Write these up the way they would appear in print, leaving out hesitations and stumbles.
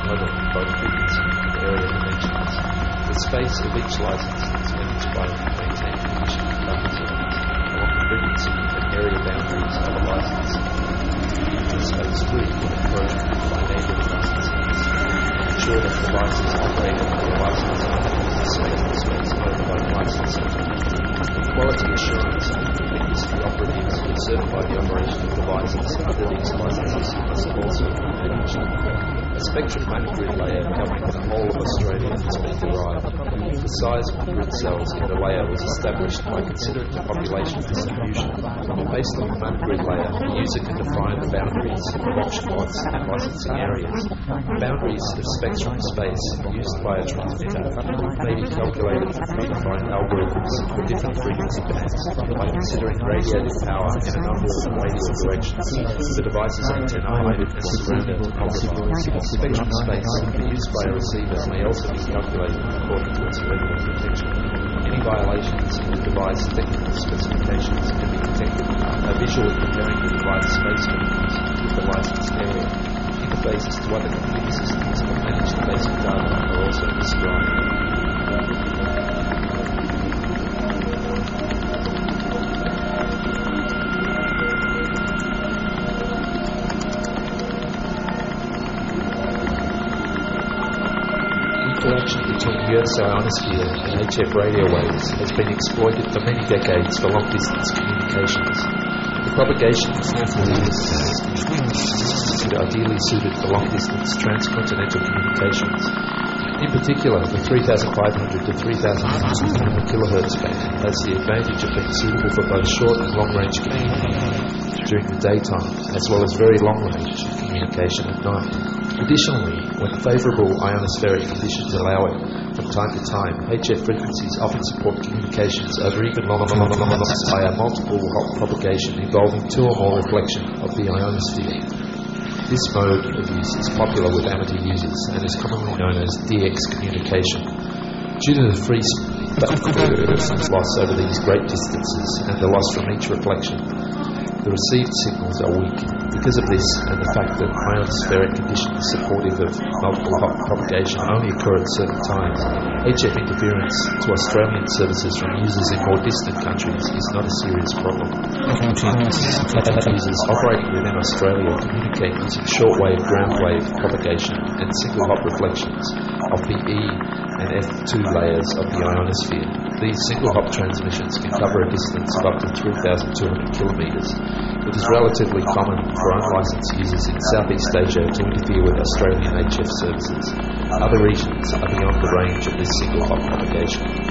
level, both frequency and area dimensions. The space of each license is managed by maintaining condition buffer zones along the frequency and area boundaries of a license. The space 3 will encroach by neighboring licensees. Ensure that devices operating under a license use the space owned by the licensee. Quality assurance means the operatives who certify the operation of devices under these licenses must also be managed. A spectrum management layer covering the whole of Australia has been derived. The size of the grid cells in the layer was established by considering the population distribution. Based on the management layer, the user can define the boundaries of option lots and licensing areas. Boundaries of spectrum space used by a transmitter may be calculated through predefined algorithms for different frequency bands by considering radiated power in a number of radial directions. The device's antenna height and surrounding topography. Spectrum space used by a receiver may also be calculated according to its level of protection. Any violations in the device technical specifications can be detected by visually comparing the device space boundaries with the licensed area. Interfaces to other computer systems that manage the basic data are also described. Interaction between the Earth's ionosphere and HF radio waves has been exploited for many decades for long-distance communications. The propagation of waves is ideally suited for long-distance transcontinental communications. In particular, the 3,500 to 3,500 kHz band has the advantage of being suitable for both short and long-range communication during the daytime, as well as very long-range communication at night. Additionally, when favourable ionospheric conditions allow it, from time to time, HF frequencies often support communications over even longer via multiple Hopf propagation involving two or more reflection of the ionosphere. This mode of use is popular with amateur users and is commonly known as DX communication. Due to the free space loss over these great distances and the loss from each reflection, the received signals are weak. Because of this and the fact that ionospheric conditions supportive of multiple Hopf propagation only occur at certain times, HF interference to Australian services from users in more distant countries is not a serious problem. Users operating within Australia communicate using shortwave, groundwave propagation and single Hopf reflections of the E and F2 layers of the ionosphere. These single Hopf transmissions can cover a distance of up to 3,200 kilometres. It is relatively common for unlicensed users in Southeast Asia to interfere with Australian HF services. Other regions are beyond the range of this single Hopf propagation.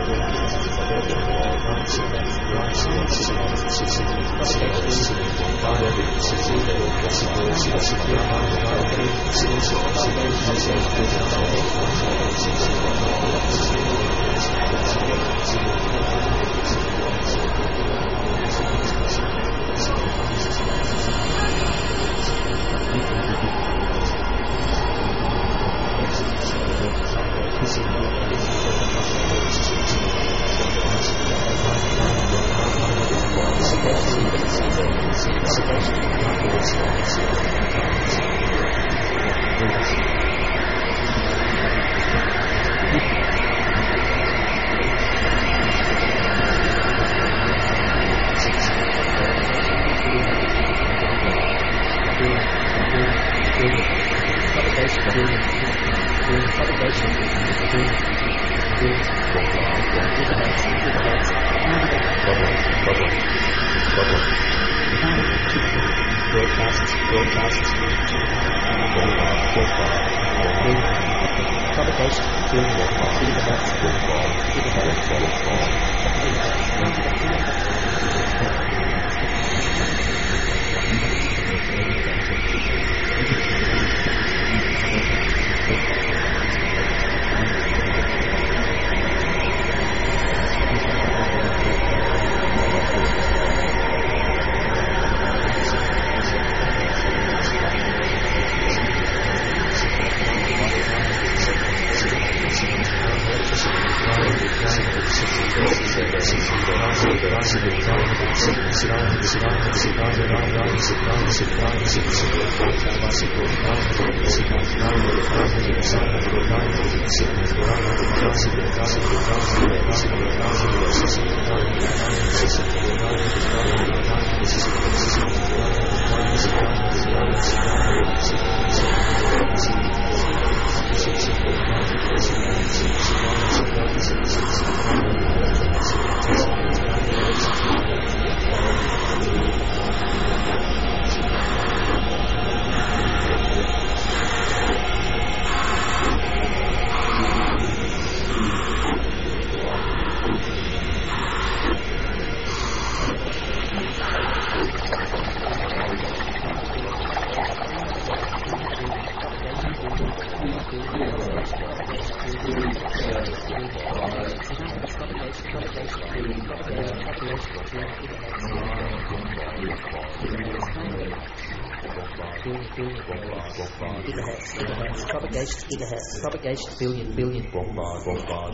Propagation, billion, gigahertz,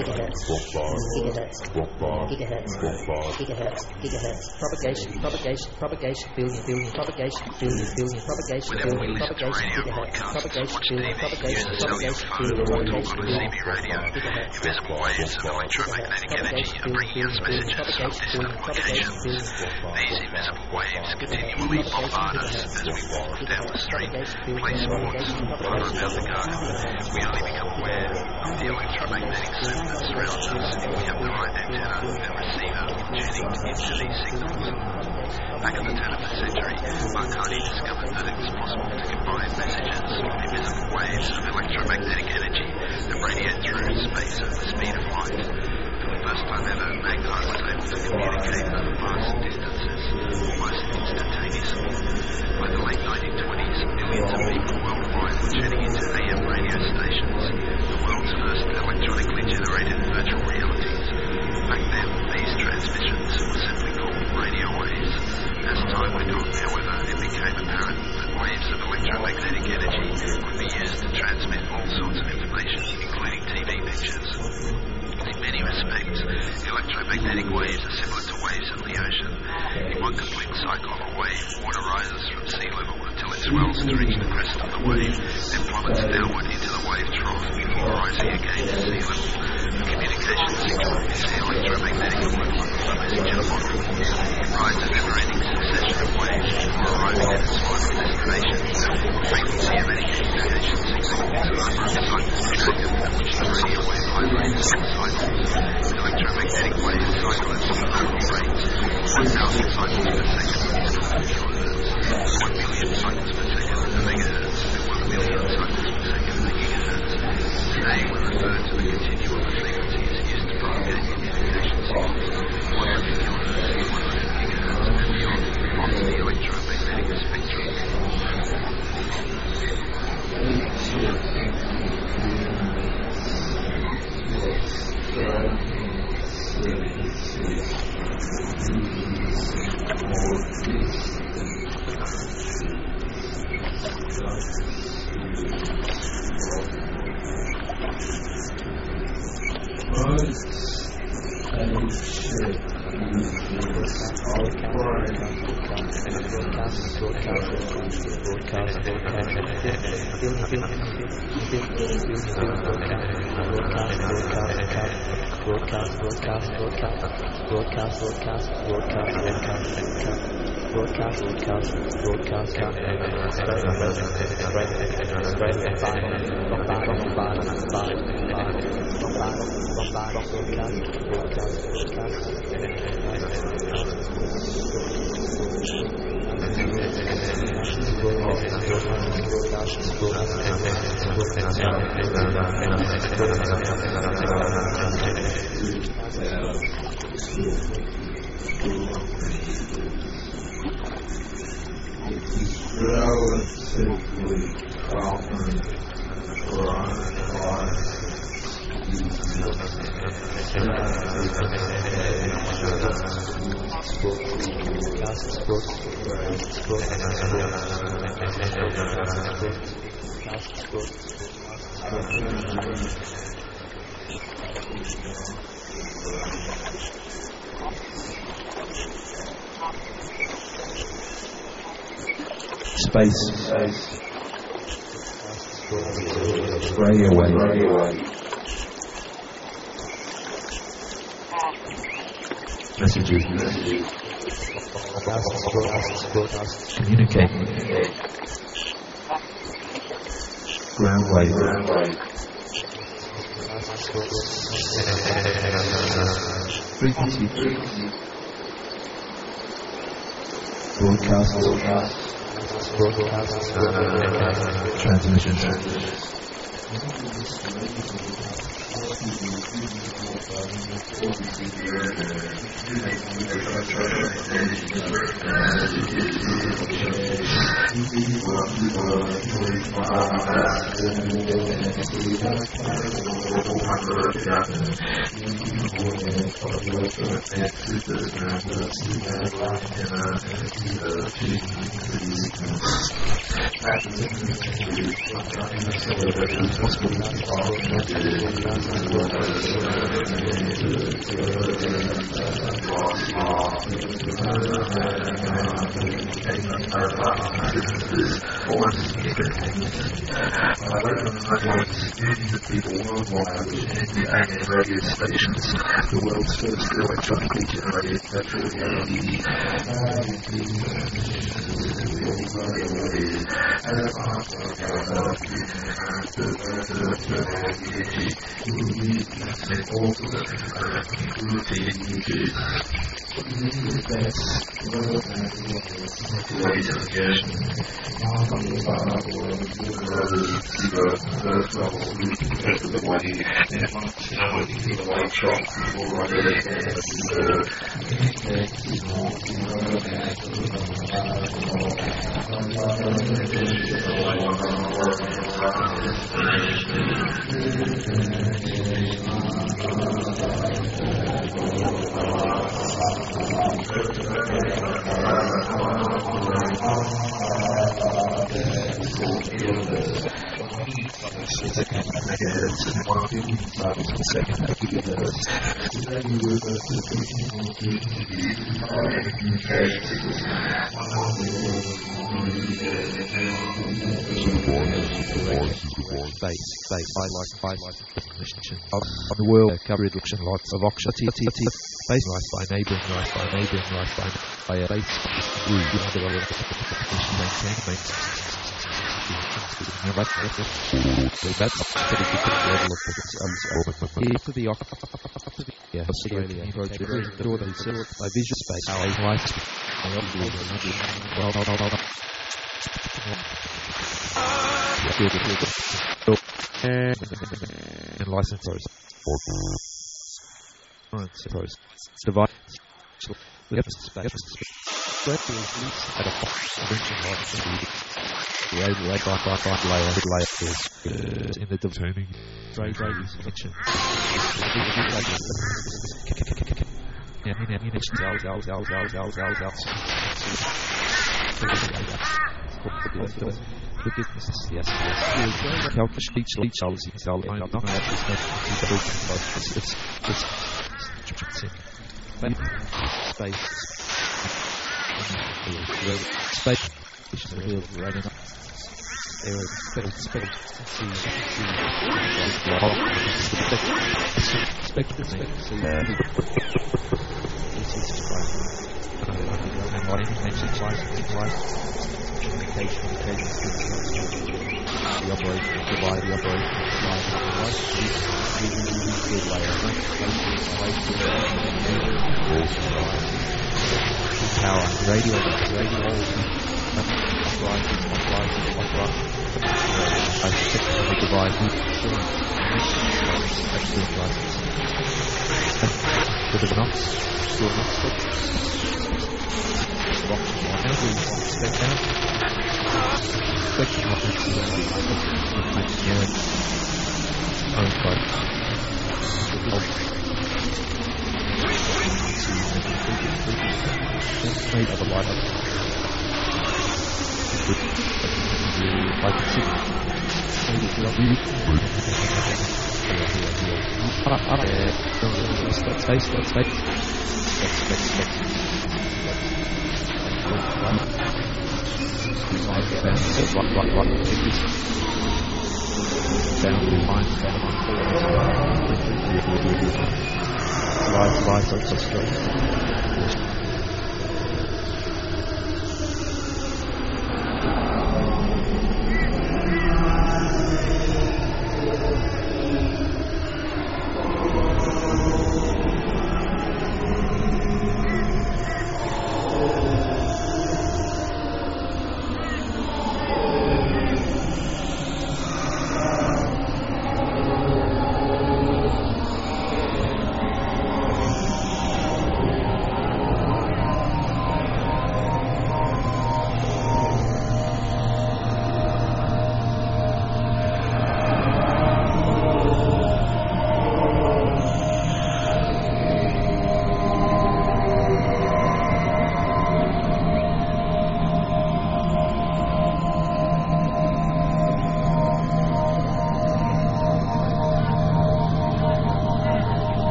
propagation, billion, propagation, billion, propagation, invisible waves of electromagnetic energy are bringing us messages from distant locations. These invisible waves continually bombard us as we walk down the street, play sports, wander about the garden. We only become aware of the electromagnetic soup that surrounds us if we have the right antenna and receiver tuning into these signals. Back in the turn of the century, Marconi discovered that it was possible to combine messages from invisible waves of electromagnetic energy that radiate through space at the speed of light. For the first time ever, Magpie was able to communicate over vast distances almost instantaneously. By the late 1920s, millions of people worldwide were tuning into AM radio stations, the world's first electronically generated virtual realities. Back then, these transmissions were simply called radio waves. As time went on, however, it became apparent that waves of electromagnetic energy could be used to transmit all sorts of information, including TV pictures. In many respects, electromagnetic waves are similar to waves in the ocean. In one complete cycle of a wave, water rises from sea level until it swells to reach the crest of the wave, then plummets downward into the wave trough before rising again to sea level. The communication signal is the electromagnetic equivalent of a messenger model. It rides a never-ending succession of waves before arriving at its final destination. The frequency of any communication signal is the number of cycles per second at which the radio wave vibrates in cycles. Electromagnetic waves cycle at local rates. 1,000 cycles per second is called a kilohertz. 1 million cycles per second is a megahertz. And 1 million cycles per second is a gigahertz. Today we refer to the continuum Space. Spray away. Messages. Communicate. Ground wave. Frequency. Broadcast. Transmission. People worldwide in AM radio stations, the world's first electronically generated virtual reality. Of the world coverage action lots of auction base rice by neighbouring rice by a base Australia approach the door that is served by visual space and licensors device space at a in the turning kitchen. Forgiveness, yes. The operation provide the operation power radio uprising divide excellent license bit of an ox still an ox step down section of the made of a light up.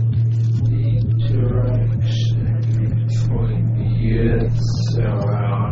It's around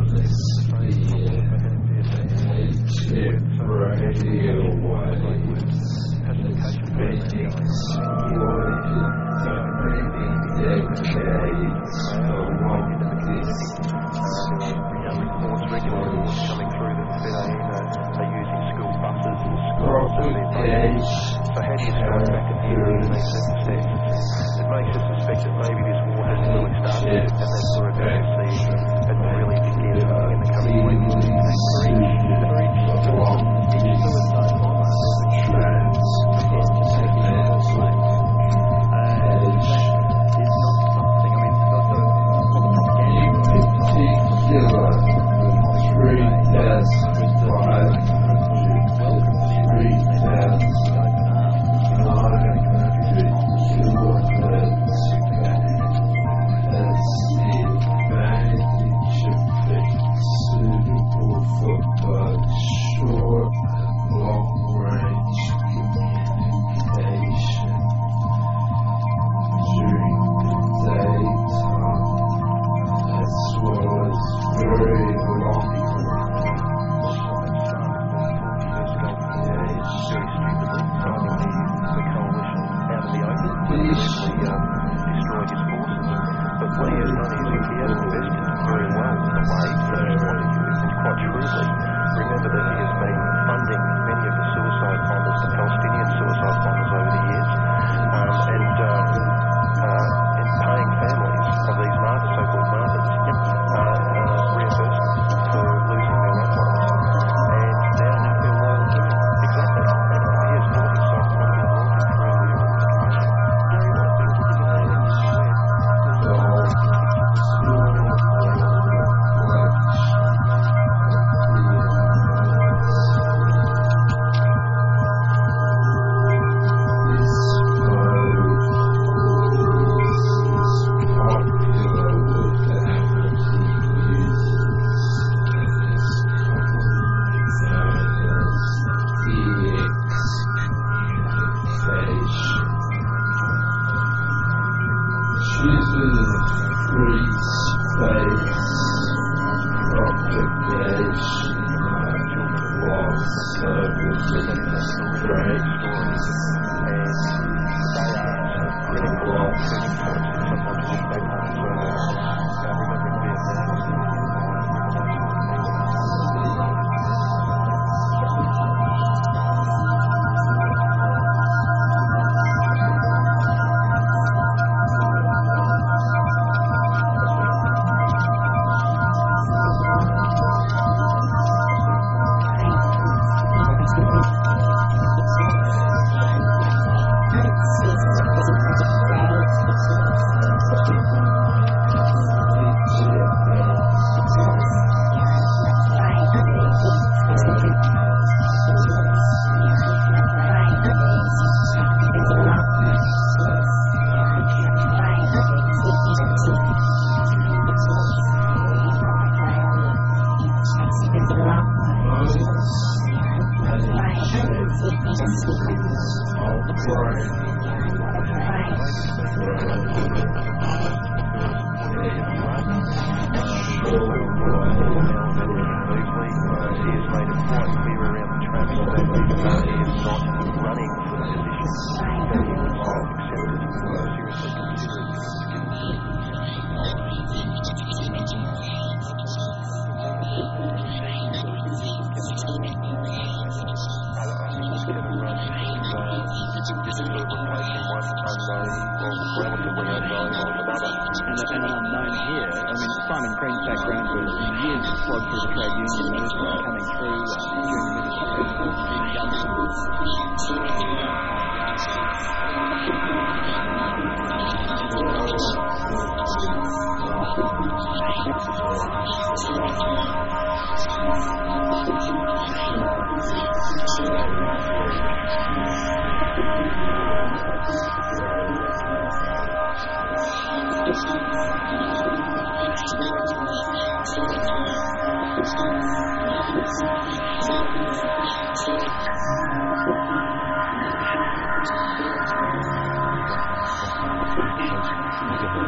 megahertz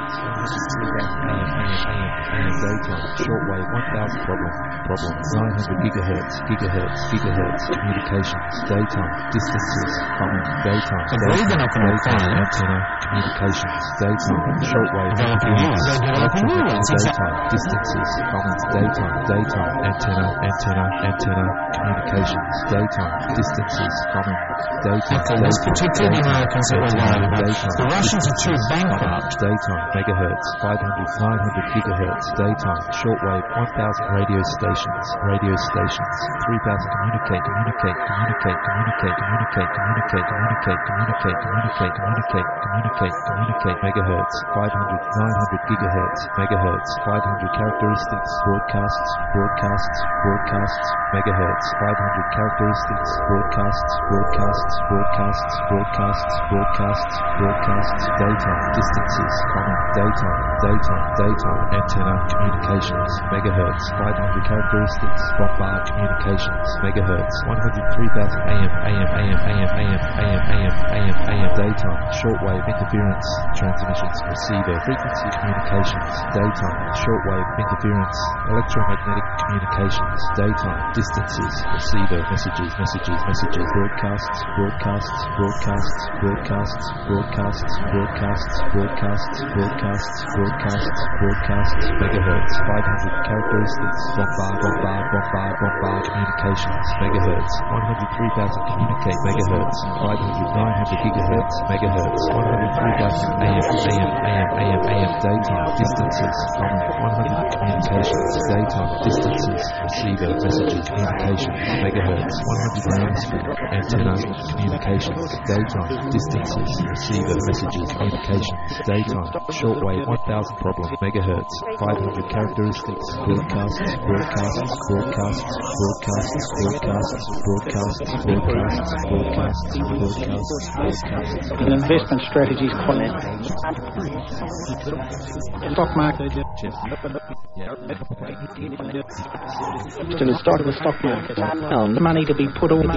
megahertz, 103,000 AM daytime, shortwave 1000 problem, 900 gigahertz, communications, daytime, distances, common, daytime, antenna, communications, daytime, shortwave, interference, electromagnetic, daytime, distances, common, daytime, antenna, communications, daytime, distances, common, daytime. Okay, let's pretend the Americans that we're worried about. The Russians are too bankrupt. Daytime, megahertz, 900 gigahertz, daytime, shortwave, 1000 radio stations, 3000 communicate, megahertz, 900 gigahertz, megahertz, 500 characteristics, broadcasts, megahertz, 500 characteristics, broadcasts, daytime, distances, common, daytime, antenna, communications, megahertz, 500 characteristics, bombard, communications, megahertz, 103,000 AM, daytime, shortwave, interference, transmissions, receiver, frequency, communications, daytime, shortwave, interference, electromagnetic communications, daytime, distances, receiver, messages, broadcasts, megahertz, 500 characteristics, bombard, communications, megahertz, 103,000 communicate, megahertz, 900 gigahertz, megahertz, 103,000 AM, daytime, distances, common, 100 communications, daytime, distances, receiver, messages, communications, megahertz, 100 atmosphere, antenna, communications, daytime, distances, receiver, messages, communications, daytime, shortwave, 1000 problem, megahertz, 500 characteristics, broadcasts, An investment strategy is quite stock market. To the start of the stock market, the money to be put away.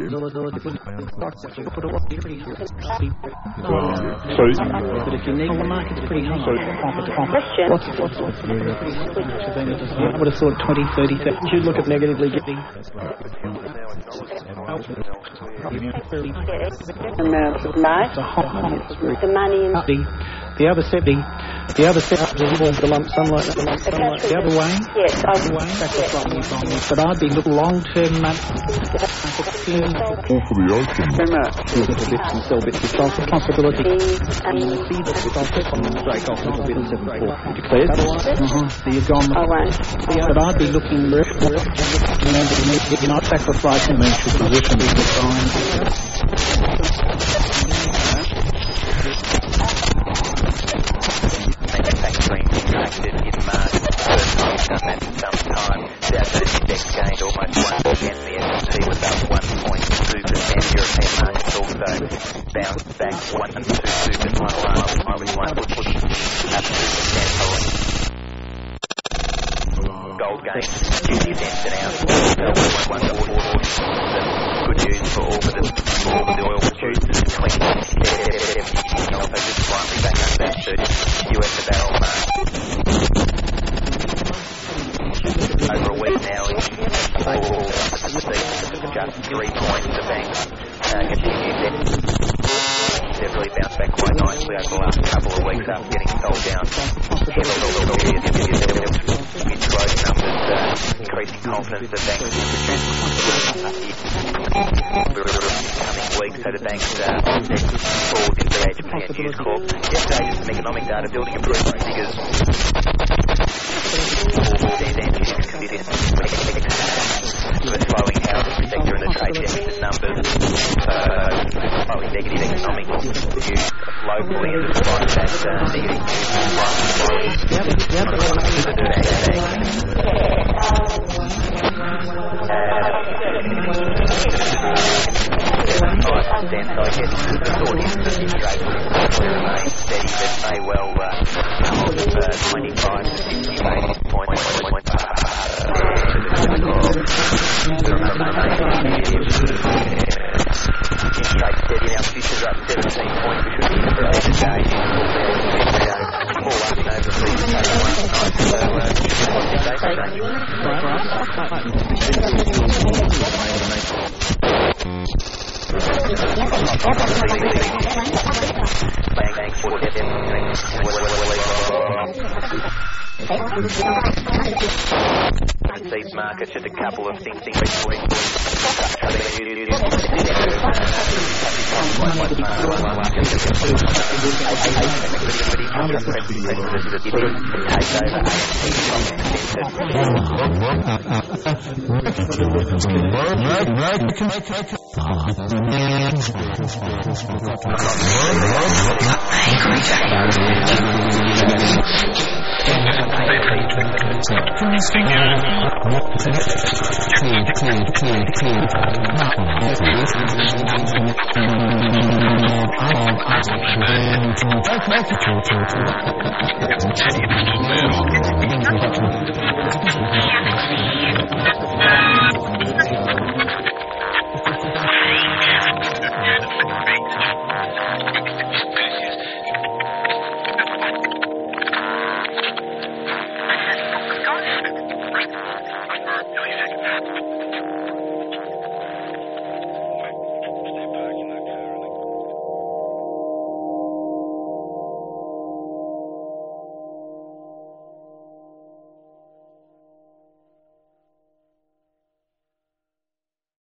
Sorry. But if you need the market's pretty high. I would have thought 20, 30, 30. You'd look at negatively getting. The money in the other 70, the lump sum like the other way. Yes, That's what you told me. But I'd be looking long-term money. All for the ocean. Bits and sell bits of stock possibility. And you see that the stock break off into bits of declared. So you've gone. I won't. But I'd be looking. You're not sacrificing financial position to find. Manufacturing contracted in March. First time we've done that in some time. Dow Jones Index gained almost 1%. The S&P was up 1.2%. European markets also bounced back 1.22%. Irish one push up 2%. Gold gained 50 cents an ounce. Good news for all but the oil producers. Clean also just slightly back under that $30 US a barrel mark. Over a week now, just 3 points. The banks continue they've really bounced back quite nicely over the last couple of weeks after getting sold down. Mid growth numbers, increasing confidence that banks coming weeks, so the banks forward in BHP and News Corp. Yesterday, just some economic data, building improvement figures. The slowing housing sector and the trade deficit numbers, slightly negative economic view locally, and despite that negative then, so I guess the thought is that the interest rate will remain steady, but may well come off 25 to 50 basis points. Interest rate steady now, futures are up 17 points, which would be for today. Seed market, just a couple of things in